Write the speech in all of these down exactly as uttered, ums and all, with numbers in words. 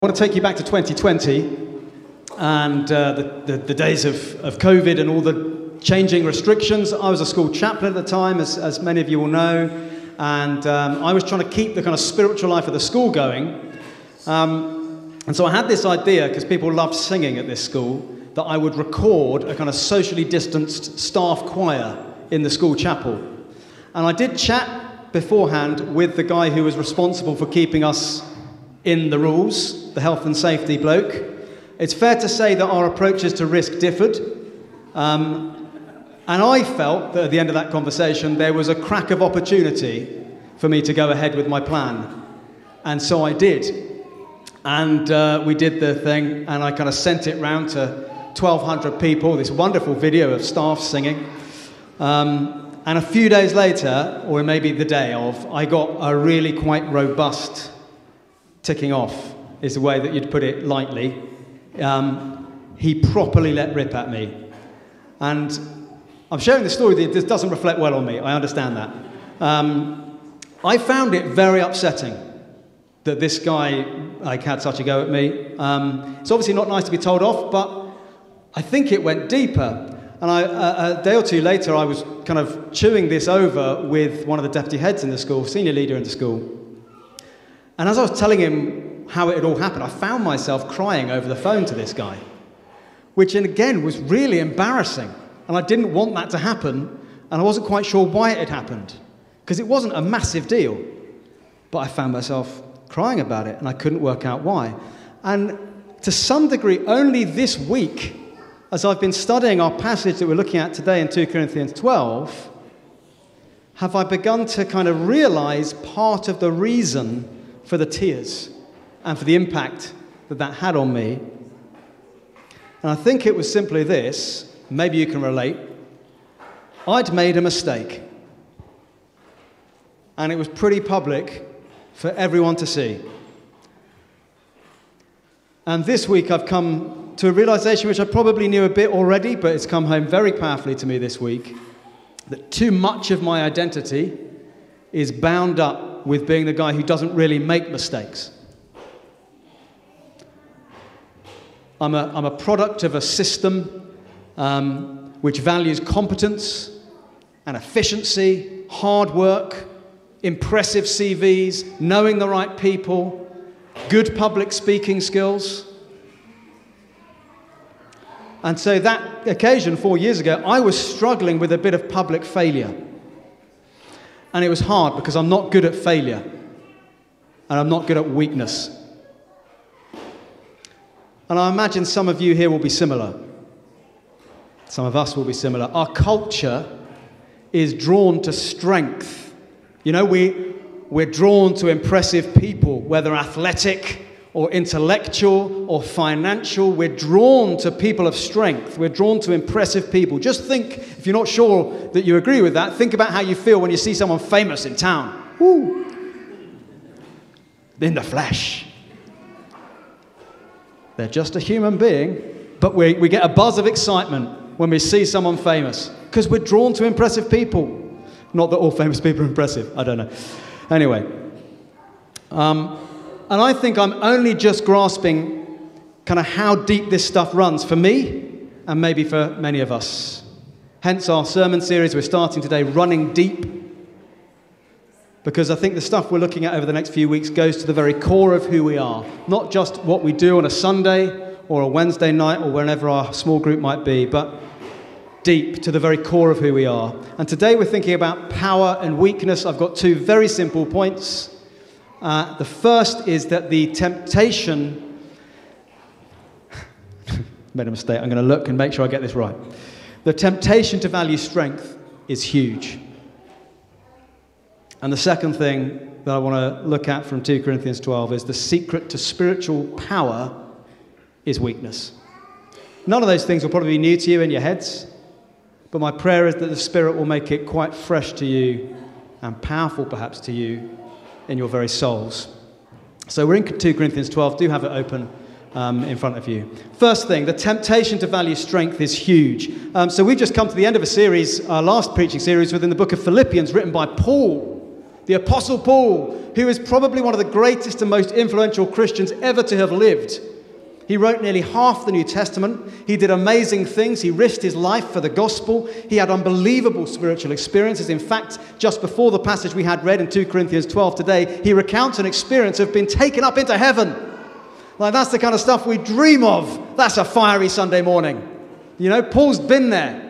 I want to take you back to twenty twenty and uh, the, the, the days of, of COVID and all the changing restrictions. I was a school chaplain at the time, as, as many of you will know, and um, I was trying to keep the kind of spiritual life of the school going. Um, and so I had this idea, because people loved singing at this school, that I would record a kind of socially distanced staff choir in the school chapel. And I did chat beforehand with the guy who was responsible for keeping us in the rules, the health and safety bloke. It's fair to say that our approaches to risk differed. Um, and I felt that at the end of that conversation, there was a crack of opportunity for me to go ahead with my plan. And so I did. And uh, we did the thing, and I kind of sent it round to twelve hundred people, this wonderful video of staff singing. Um, and a few days later, or maybe the day of, I got a really quite robust ticking off, is the way that you'd put it lightly. Um, he properly let rip at me. And I'm sharing this story that this doesn't reflect well on me, I understand that. Um, I found it very upsetting that this guy like, had such a go at me. Um, it's obviously not nice to be told off, but I think it went deeper. And I, a, a day or two later, I was kind of chewing this over with one of the deputy heads in the school, senior leader in the school. And as I was telling him how it had all happened, I found myself crying over the phone to this guy, which, and again, was really embarrassing. And I didn't want that to happen, and I wasn't quite sure why it had happened, because it wasn't a massive deal. But I found myself crying about it, and I couldn't work out why. And to some degree, only this week, as I've been studying our passage that we're looking at today in two Corinthians twelve, have I begun to kind of realize part of the reason for the tears and for the impact that that had on me. And I think it was simply this, maybe you can relate. I'd made a mistake. And it was pretty public for everyone to see. And this week I've come to a realization which I probably knew a bit already, but it's come home very powerfully to me this week, that too much of my identity is bound up with being the guy who doesn't really make mistakes. I'm a, I'm a product of a system um, which values competence and efficiency, hard work, impressive C Vs, knowing the right people, good public speaking skills. And so that occasion, four years ago, I was struggling with a bit of public failure. And it was hard because I'm not good at failure. And I'm not good at weakness. And I imagine some of you here will be similar. Some of us will be similar. Our culture is drawn to strength. You know, we, we're drawn to impressive people, whether athletic or intellectual or financial. We're drawn to people of strength. We're drawn to impressive people. Just think, if you're not sure that you agree with that, think about how you feel when you see someone famous in town. Woo! In the flesh. They're just a human being, but we, we get a buzz of excitement when we see someone famous, because we're drawn to impressive people. Not that all famous people are impressive, I don't know. Anyway. Um... And I think I'm only just grasping kind of how deep this stuff runs for me and maybe for many of us. Hence our sermon series we're starting today, Running Deep. Because I think the stuff we're looking at over the next few weeks goes to the very core of who we are. Not just what we do on a Sunday or a Wednesday night or wherever our small group might be, but deep to the very core of who we are. And today we're thinking about power and weakness. I've got two very simple points. Uh, the first is that the temptation... made a mistake. I'm going to look and make sure I get this right. The temptation to value strength is huge. And the second thing that I want to look at from two Corinthians twelve is the secret to spiritual power is weakness. None of those things will probably be new to you in your heads, but my prayer is that the Spirit will make it quite fresh to you and powerful perhaps to you in your very souls. So we're in two Corinthians twelve. Do have it open um, in front of you. First thing, the temptation to value strength is huge. Um, so we've just come to the end of a series, our last preaching series within the book of Philippians, written by Paul. The Apostle Paul, who is probably one of the greatest and most influential Christians ever to have lived. He wrote nearly half the New Testament. He did amazing things. He risked his life for the gospel. He had unbelievable spiritual experiences. In fact, just before the passage we had read in two Corinthians twelve today, he recounts an experience of being taken up into heaven. Like, that's the kind of stuff we dream of. That's a fiery Sunday morning. You know, Paul's been there.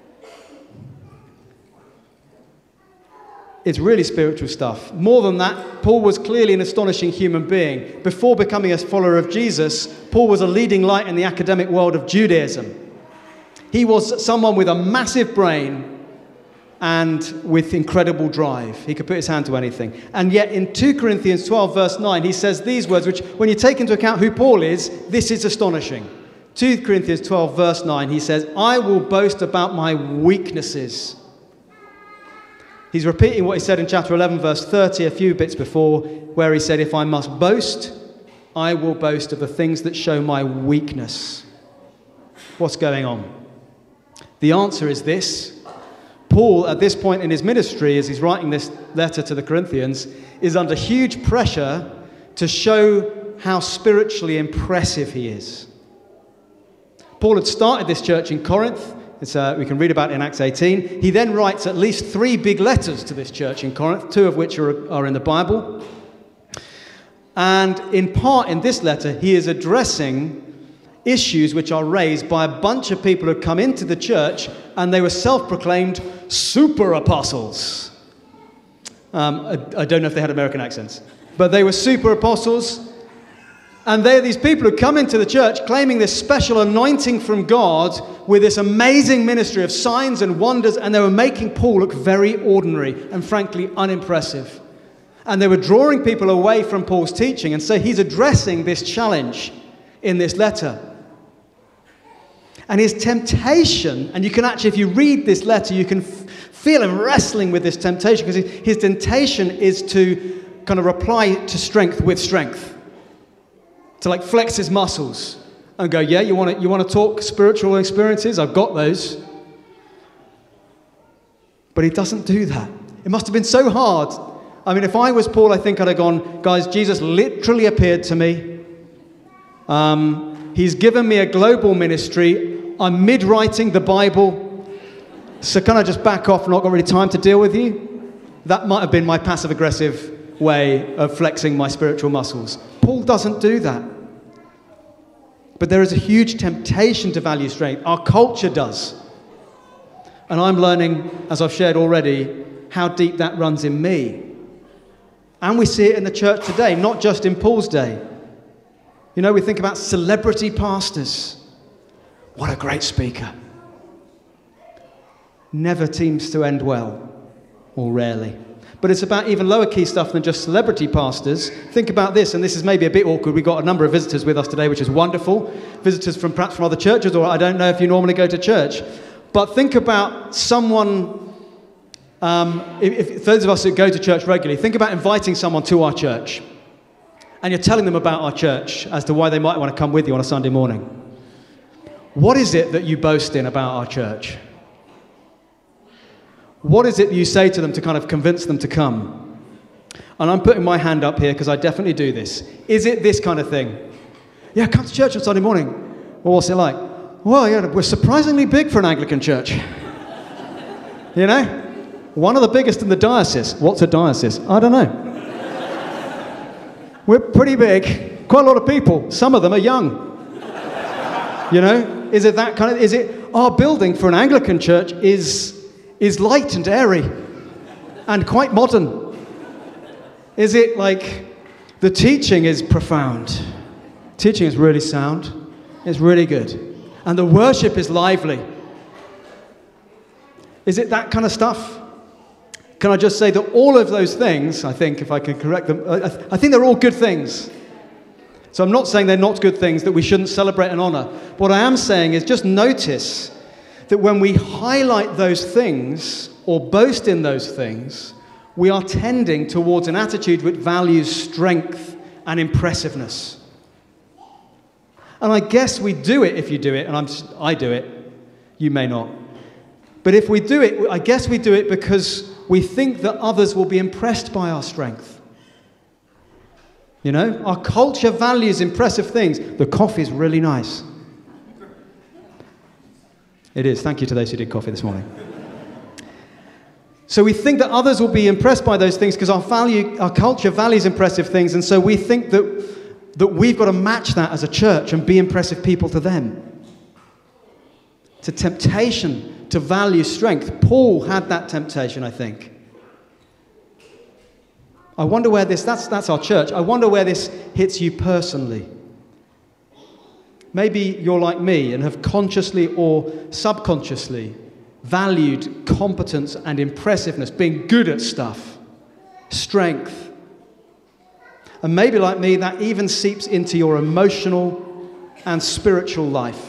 It's really spiritual stuff. More than that, Paul was clearly an astonishing human being. Before becoming a follower of Jesus, Paul was a leading light in the academic world of Judaism. He was someone with a massive brain and with incredible drive. He could put his hand to anything. And yet in two Corinthians twelve, verse nine, he says these words, which when you take into account who Paul is, this is astonishing. two Corinthians twelve, verse nine, he says, I will boast about my weaknesses. He's repeating what he said in chapter eleven, verse thirty, a few bits before, where he said, if I must boast, I will boast of the things that show my weakness. What's going on? The answer is this. Paul, at this point in his ministry, as he's writing this letter to the Corinthians, is under huge pressure to show how spiritually impressive he is. Paul had started this church in Corinth. It's, uh, we can read about it in Acts eighteen. He then writes at least three big letters to this church in Corinth, two of which are, are in the Bible. And in part in this letter, he is addressing issues which are raised by a bunch of people who come into the church and they were self-proclaimed super apostles. Um, I, I don't know if they had American accents, but they were super apostles. And they're these people who come into the church claiming this special anointing from God with this amazing ministry of signs and wonders, and they were making Paul look very ordinary and frankly unimpressive. And they were drawing people away from Paul's teaching, and so he's addressing this challenge in this letter. And his temptation, and you can actually, if you read this letter, you can f- feel him wrestling with this temptation, because his temptation is to kind of reply to strength with strength. To like flex his muscles and go, yeah, you want to you want to talk spiritual experiences? I've got those. But he doesn't do that. It must have been so hard. I mean, if I was Paul, I think I'd have gone, guys, Jesus literally appeared to me. Um, he's given me a global ministry. I'm mid-writing the Bible. So can I just back off? Not got really time to deal with you? That might have been my passive-aggressive way of flexing my spiritual muscles. Paul doesn't do that. But there is a huge temptation to value strength. Our culture does. And I'm learning, as I've shared already, how deep that runs in me. And we see it in the church today, not just in Paul's day. You know, we think about celebrity pastors. What a great speaker. Never seems to end well, or rarely. But it's about even lower key stuff than just celebrity pastors. Think about this, and this is maybe a bit awkward. We've got a number of visitors with us today, which is wonderful. Visitors from perhaps from other churches, or I don't know if you normally go to church. But think about someone, um, if, if those of us who go to church regularly, think about inviting someone to our church. And you're telling them about our church as to why they might want to come with you on a Sunday morning. What is it that you boast in about our church? What is it you say to them to kind of convince them to come? And I'm putting my hand up here because I definitely do this. Is it this kind of thing? Yeah, come to church on Sunday morning. Well, what's it like? Well, yeah, we're surprisingly big for an Anglican church. You know? One of the biggest in the diocese. What's a diocese? I don't know. We're pretty big. Quite a lot of people. Some of them are young. You know? Is it that kind of... Is it... Our building for an Anglican church is... is light and airy and quite modern. Is it like the teaching is profound? Teaching is really sound. It's really good. And the worship is lively. Is it that kind of stuff? Can I just say that all of those things, I think, if I can correct them, I think they're all good things. So I'm not saying they're not good things that we shouldn't celebrate and honor. What I am saying is just notice that when we highlight those things or boast in those things, we are tending towards an attitude which values strength and impressiveness. And I guess we do it if you do it, and I'm, I do it, you may not. But if we do it, I guess we do it because we think that others will be impressed by our strength. You know, our culture values impressive things. The coffee's really nice. It is. Thank you to those who did coffee this morning. So we think that others will be impressed by those things because our value, our culture values impressive things, and so we think that, that we've got to match that as a church and be impressive people to them. It's a temptation to value strength. Paul had that temptation, I think. I wonder where this, that's, that's our church. I wonder where this hits you personally. Maybe you're like me and have consciously or subconsciously valued competence and impressiveness, being good at stuff, strength. And maybe like me, that even seeps into your emotional and spiritual life.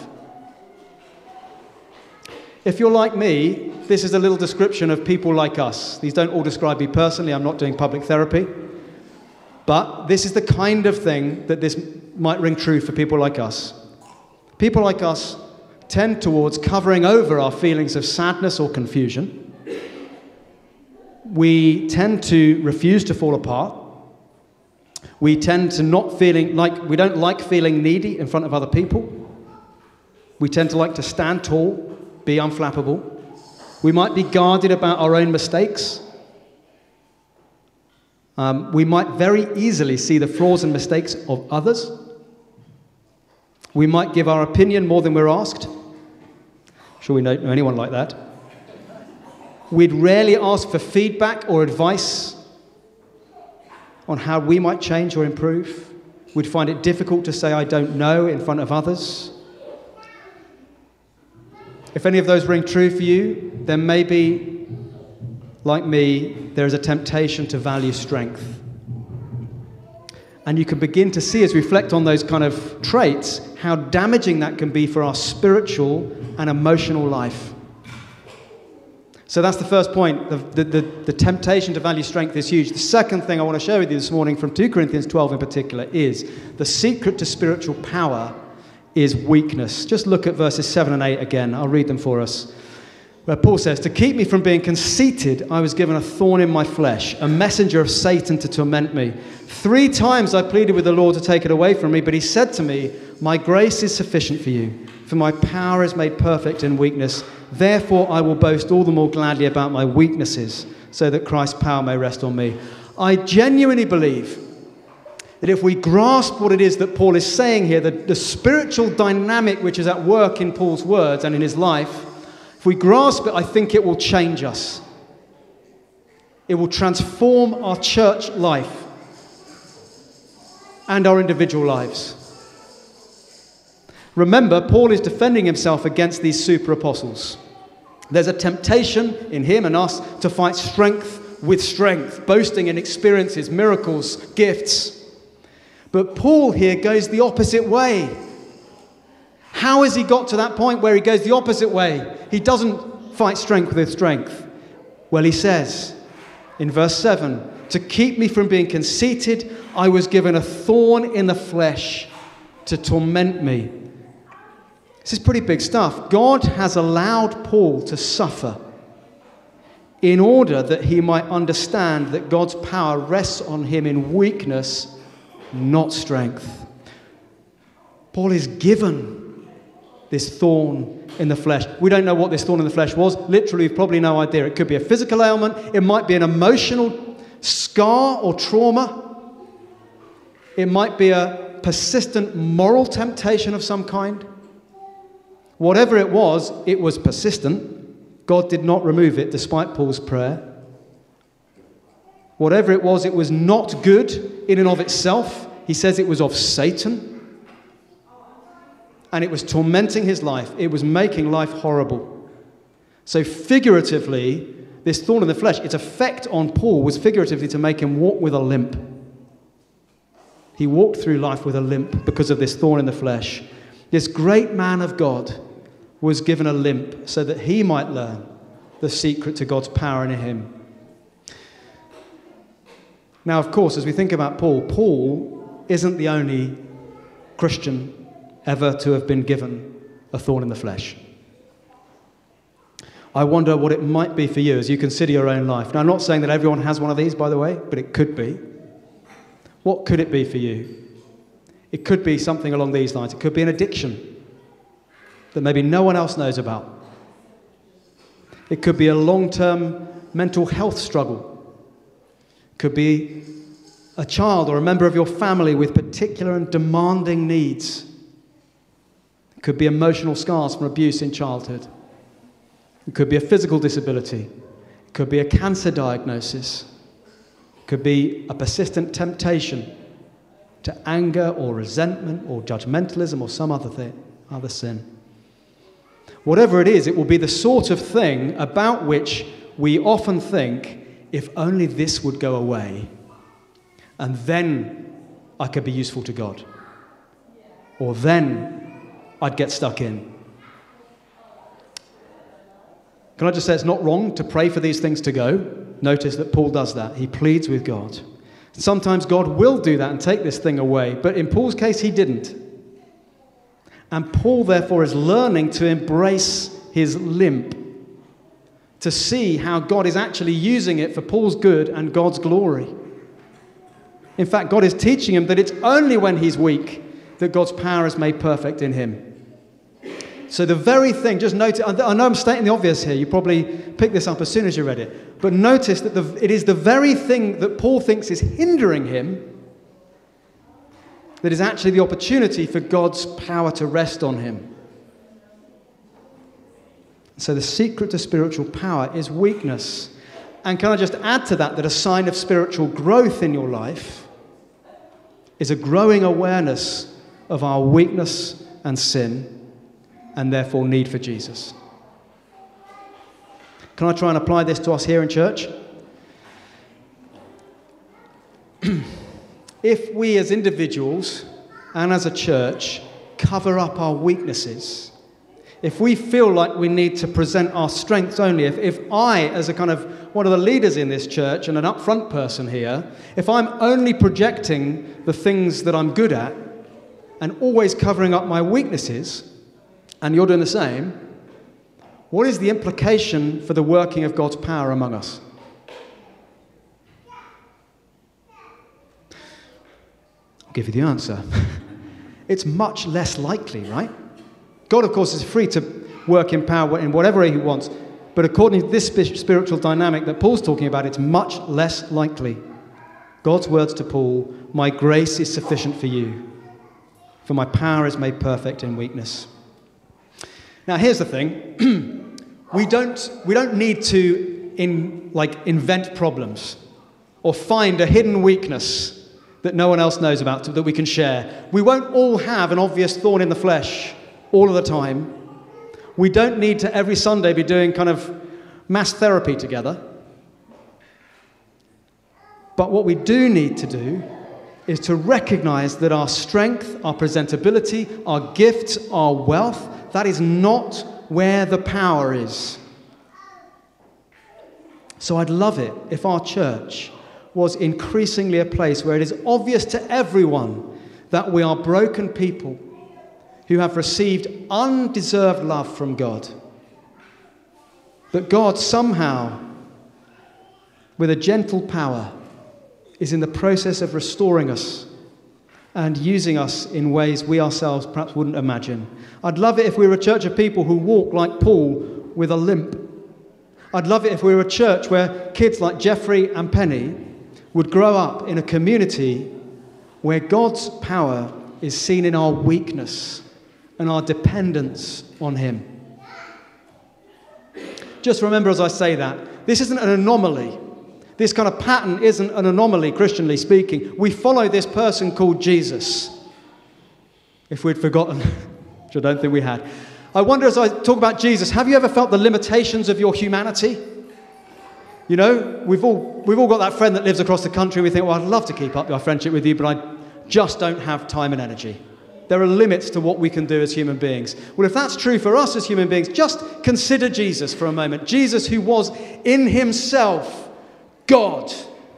If you're like me, this is a little description of people like us. These don't all describe me personally. I'm not doing public therapy. But this is the kind of thing that this might ring true for people like us. People like us tend towards covering over our feelings of sadness or confusion. We tend to refuse to fall apart. We tend to not feeling like, we don't like feeling needy in front of other people. We tend to like to stand tall, be unflappable. We might be guarded about our own mistakes. Um, we might very easily see the flaws and mistakes of others. We might give our opinion more than we're asked. Sure, we don't know anyone like that. We'd rarely ask for feedback or advice on how we might change or improve. We'd find it difficult to say, I don't know, in front of others. If any of those ring true for you, then maybe, like me, there is a temptation to value strength. And you can begin to see, as we reflect on those kind of traits, how damaging that can be for our spiritual and emotional life. So that's the first point. The, the, the, the temptation to value strength is huge. The second thing I want to share with you this morning from Second Corinthians twelve in particular is the secret to spiritual power is weakness. Just look at verses seven and eight again. I'll read them for us. Where Paul says, to keep me from being conceited, I was given a thorn in my flesh, a messenger of Satan to torment me. Three times I pleaded with the Lord to take it away from me, but he said to me, my grace is sufficient for you, for my power is made perfect in weakness. Therefore I will boast all the more gladly about my weaknesses, so that Christ's power may rest on me. I genuinely believe that if we grasp what it is that Paul is saying here, the, the spiritual dynamic which is at work in Paul's words and in his life, if we grasp it, I think it will change us. It will transform our church life and our individual lives. Remember, Paul is defending himself against these super apostles. There's a temptation in him and us to fight strength with strength, boasting in experiences, miracles, gifts. But Paul here goes the opposite way. How has he got to that point where he goes the opposite way? He doesn't fight strength with strength. Well, he says in verse seven, to keep me from being conceited, I was given a thorn in the flesh to torment me. This is pretty big stuff. God has allowed Paul to suffer in order that he might understand that God's power rests on him in weakness, not strength. Paul is given this thorn in the flesh. We don't know what this thorn in the flesh was. Literally, we've probably no idea. It could be a physical ailment. It might be an emotional scar or trauma. It might be a persistent moral temptation of some kind. Whatever it was, it was persistent. God did not remove it despite Paul's prayer. Whatever it was, it was not good in and of itself. He says it was of Satan. And it was tormenting his life. It was making life horrible. So figuratively, this thorn in the flesh, its effect on Paul was figuratively to make him walk with a limp. He walked through life with a limp because of this thorn in the flesh. This great man of God was given a limp so that he might learn the secret to God's power in him. Now, of course, as we think about Paul, Paul isn't the only Christian ever to have been given a thorn in the flesh. I wonder what it might be for you as you consider your own life. Now, I'm not saying that everyone has one of these, by the way, but it could be. What could it be for you? It could be something along these lines. It could be an addiction that maybe no one else knows about. It could be a long-term mental health struggle. It could be a child or a member of your family with particular and demanding needs. It could be emotional scars from abuse in childhood. It could be a physical disability. It could be a cancer diagnosis. It could be a persistent temptation to anger or resentment or judgmentalism or some other thing, other sin. Whatever it is, it will be the sort of thing about which we often think, if only this would go away, and then I could be useful to God. Or then I'd get stuck in. Can I just say it's not wrong to pray for these things to go? Notice that Paul does that. He pleads with God. Sometimes God will do that and take this thing away, but in Paul's case, he didn't. And Paul, therefore, is learning to embrace his limp, to see how God is actually using it for Paul's good and God's glory. In fact, God is teaching him that it's only when he's weak that God's power is made perfect in him. So the very thing, just notice, I know I'm stating the obvious here, you probably picked this up as soon as you read it, but notice that the, it is the very thing that Paul thinks is hindering him that is actually the opportunity for God's power to rest on him. So the secret to spiritual power is weakness. And can I just add to that that a sign of spiritual growth in your life is a growing awareness of our weakness and sin, and therefore need for Jesus. Can I try and apply this to us here in church? If we as individuals and as a church cover up our weaknesses, if we feel like we need to present our strengths only, if, if I, as a kind of one of the leaders in this church and an upfront person here, if I'm only projecting the things that I'm good at and always covering up my weaknesses, and you're doing the same, what is the implication for the working of God's power among us? I'll give you the answer. It's much less likely, right? God, of course, is free to work in power in whatever way he wants, but according to this spiritual dynamic that Paul's talking about, it's much less likely. God's words to Paul, "My grace is sufficient for you, for my power is made perfect in weakness." Now, here's the thing. we don't we don't need to in like invent problems or find a hidden weakness that no one else knows about that we can share. We won't all have an obvious thorn in the flesh all of the time. We don't need to every Sunday be doing kind of mass therapy together. But what we do need to do is to recognize that our strength, our presentability, our gifts, our wealth, that is not where the power is. So I'd love it if our church was increasingly a place where it is obvious to everyone that we are broken people who have received undeserved love from God. That God somehow, with a gentle power, is in the process of restoring us and using us in ways we ourselves perhaps wouldn't imagine. I'd love it if we were a church of people who walk like Paul with a limp. I'd love it if we were a church where kids like Jeffrey and Penny would grow up in a community where God's power is seen in our weakness and our dependence on him. Just remember as I say that, this isn't an anomaly. This kind of pattern isn't an anomaly, Christianly speaking. We follow this person called Jesus. If we'd forgotten, which I don't think we had. I wonder as I talk about Jesus, have you ever felt the limitations of your humanity? You know, we've all we've all got that friend that lives across the country. We think, well, I'd love to keep up our friendship with you, but I just don't have time and energy. There are limits to what we can do as human beings. Well, if that's true for us as human beings, just consider Jesus for a moment. Jesus, who was in himself God.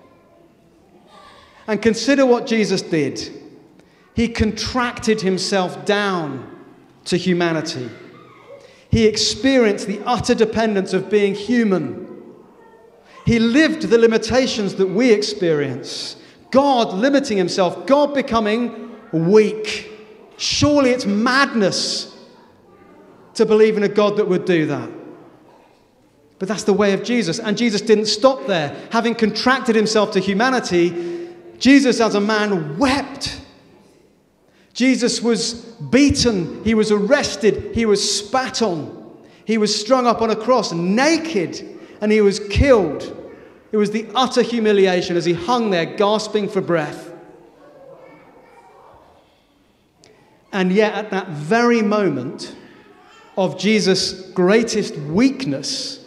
And consider what Jesus did. He contracted himself down to humanity. He experienced the utter dependence of being human. He lived the limitations that we experience. God limiting himself, God becoming weak. Surely it's madness to believe in a God that would do that. But that's the way of Jesus. And Jesus didn't stop there. Having contracted himself to humanity, Jesus as a man wept. Jesus was beaten. He was arrested. He was spat on. He was strung up on a cross naked, and he was killed. It was the utter humiliation as he hung there gasping for breath. And yet at that very moment of Jesus' greatest weakness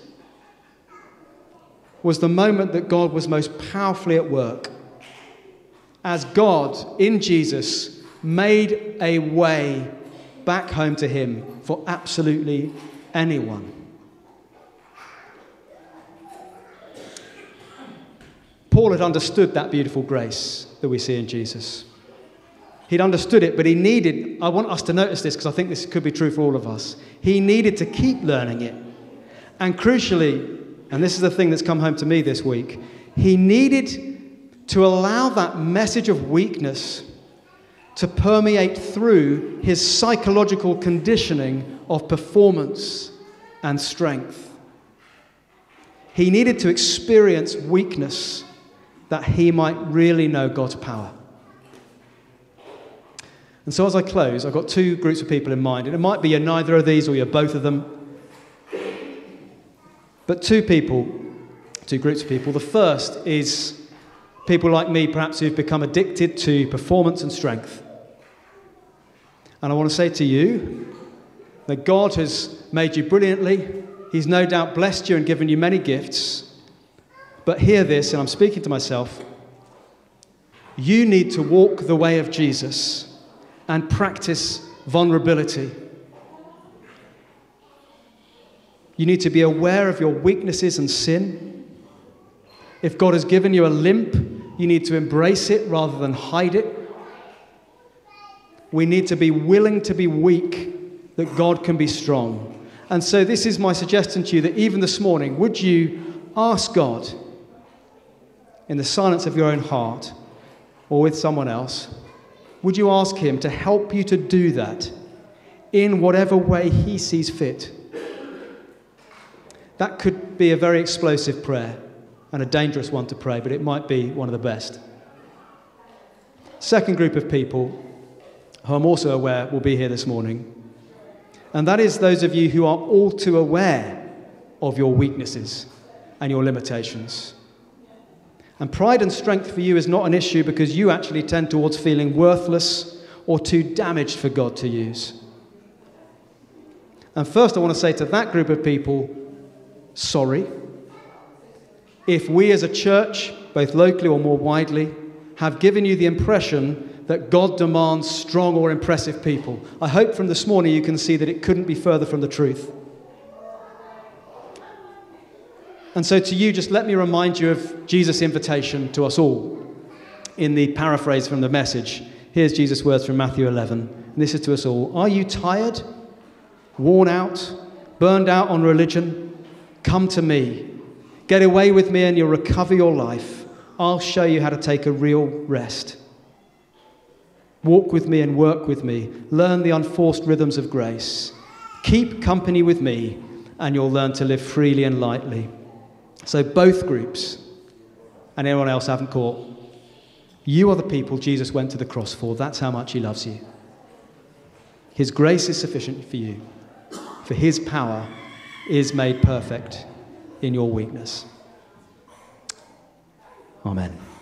was the moment that God was most powerfully at work. As God, in Jesus, made a way back home to him for absolutely anyone. Paul had understood that beautiful grace that we see in Jesus. He'd understood it, but he needed, I want us to notice this because I think this could be true for all of us. He needed to keep learning it. And crucially, and this is the thing that's come home to me this week, he needed to allow that message of weakness to permeate through his psychological conditioning of performance and strength. He needed to experience weakness that he might really know God's power. And so as I close, I've got two groups of people in mind. And it might be you're neither of these or you're both of them. But two people, two groups of people. The first is people like me, perhaps, who've become addicted to performance and strength. And I want to say to you that God has made you brilliantly. He's no doubt blessed you and given you many gifts. But hear this, and I'm speaking to myself. You need to walk the way of Jesus and practice vulnerability. You need to be aware of your weaknesses and sin. If God has given you a limp, you need to embrace it rather than hide it. We need to be willing to be weak, that God can be strong. And so this is my suggestion to you, that even this morning, would you ask God, in the silence of your own heart, or with someone else, would you ask him to help you to do that in whatever way he sees fit? That could be a very explosive prayer and a dangerous one to pray, but it might be one of the best. Second group of people who I'm also aware will be here this morning, and that is those of you who are all too aware of your weaknesses and your limitations. And pride and strength for you is not an issue because you actually tend towards feeling worthless or too damaged for God to use. And first I want to say to that group of people, sorry. If we as a church, both locally or more widely, have given you the impression that God demands strong or impressive people, I hope from this morning you can see that it couldn't be further from the truth. And so to you, just let me remind you of Jesus' invitation to us all in the paraphrase from the Message. Here's Jesus' words from Matthew eleven. And this is to us all. Are you tired, worn out, burned out on religion? Come to me. Get away with me and you'll recover your life. I'll show you how to take a real rest. Walk with me and work with me. Learn the unforced rhythms of grace. Keep company with me and you'll learn to live freely and lightly. So both groups, and anyone else I haven't caught, you are the people Jesus went to the cross for. That's how much he loves you. His grace is sufficient for you, for his power is made perfect in your weakness. Amen.